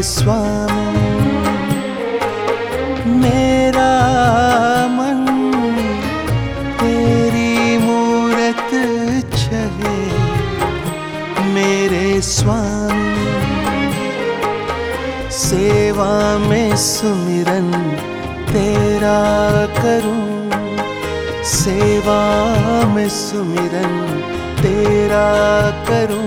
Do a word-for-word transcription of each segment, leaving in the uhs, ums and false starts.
स्वामी। मेरा मन तेरी मूरत चले मेरे स्वामी। सेवा में सुमिरन तेरा करूं, सेवा में सुमिरन तेरा करूं।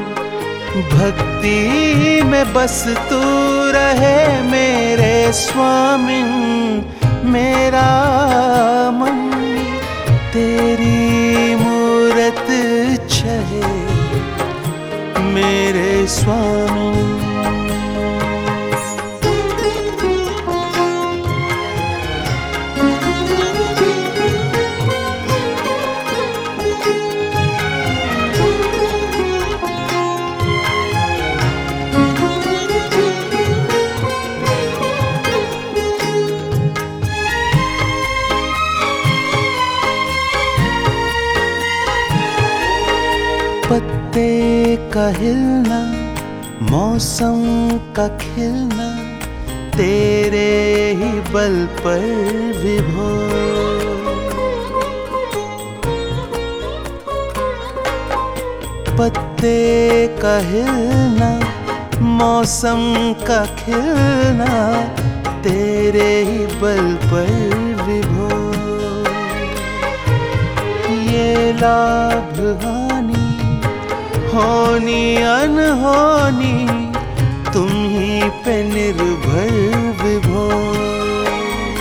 भक्ति में बस तू रहे मेरे स्वामी। मेरा मन तेरी मूरत चाहे मेरे स्वामी। पत्ते का हिलना, मौसम का खिलना, तेरे ही बल पर विभोर। पत्ते का हिलना, मौसम का खिलना, तेरे ही बल पर विभोर। ये लाभ हानि होनी अनहोनी तुम ही पे निर्भर विभोर।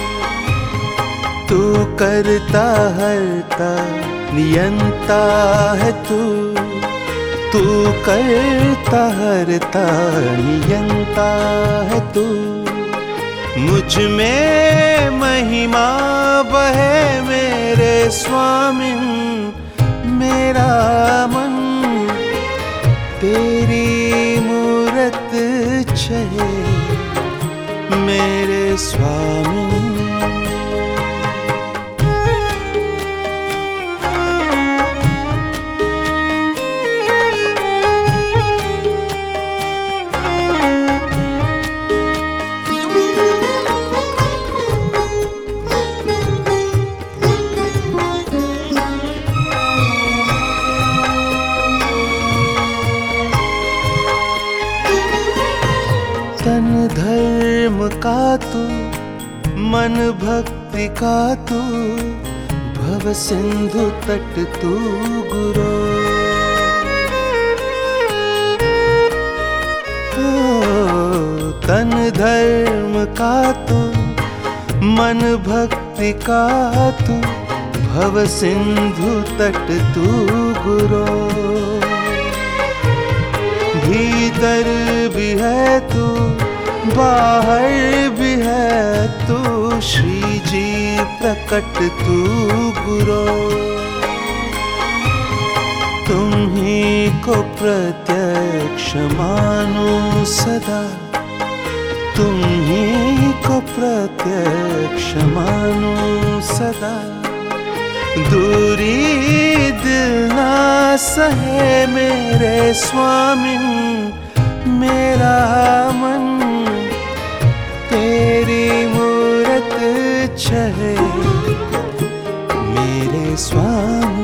तू करता हरता नियंता है तू, तू करता हरता नियंता है तू। मुझ में महिमा बहे मेरे स्वामी। मेरा मन तेरी मूरत चाहे मेरे स्वामी। तन धर्म का तू, मन भक्ति का तू, भव सिंधु तट तू गुरो। ओ, तन धर्म का तू, मन भक्ति का तू, भव सिंधु तट तू गुरो। भीतर भी है तू, बाहर भी है तू, श्री जी प्रकट तू गुरो। तुम ही को प्रत्यक्ष मानो सदा, तुम ही को प्रत्यक्ष मानो सदा। दूरी दिल ना सहे मेरे स्वामी। मेरा मन तेरी मूरत चाहे मेरे स्वामी।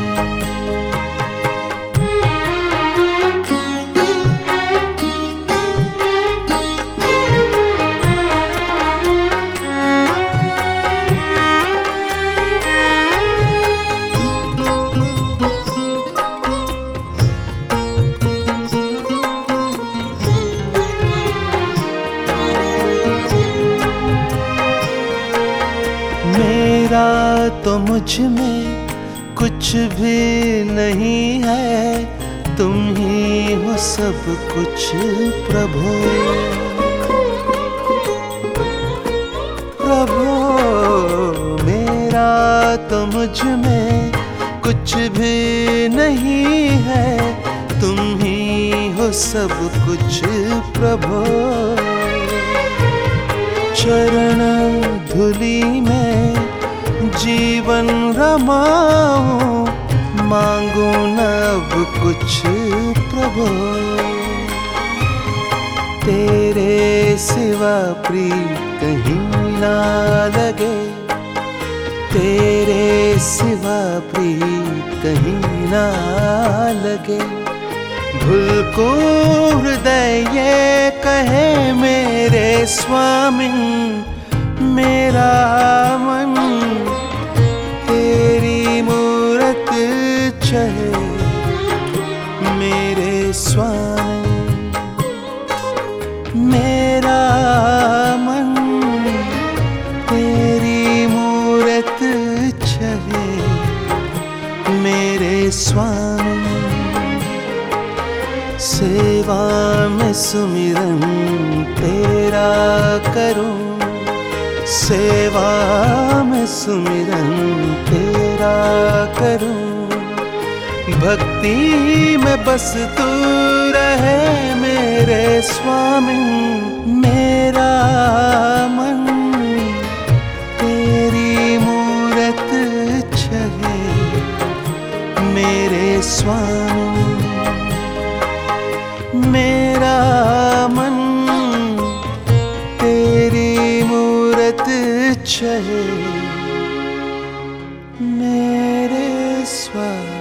मेरा तो मुझ में कुछ भी नहीं है, तुम ही हो सब कुछ प्रभु। प्रभु मेरा तो मुझ में कुछ भी नहीं है, तुम ही हो सब कुछ प्रभु। चरण धूलि में जीवन रमाऊं, मांगू न अब कुछ प्रभु। तेरे तेरे सिवा प्रीत कहीं ना लगे, तेरे सिवा प्रीत कहीं ना लगे। भूल को हृदय ये कहे मेरे स्वामी, मेरा मन तेरी मूरत चाहे मेरे स्वामी। मेरा मन तेरी मूरत चाहे मेरे स्वामी। सेवा में सुमिरन तेरा करूं, सेवा में सुमिरन तेरा करूं। भक्ति में बस तू रहे मेरे स्वामी। मेरा मन तेरी मूरत चाहे मेरे स्वामी। मेरा मन तेरी मूरत चाहे मेरे स्वामी।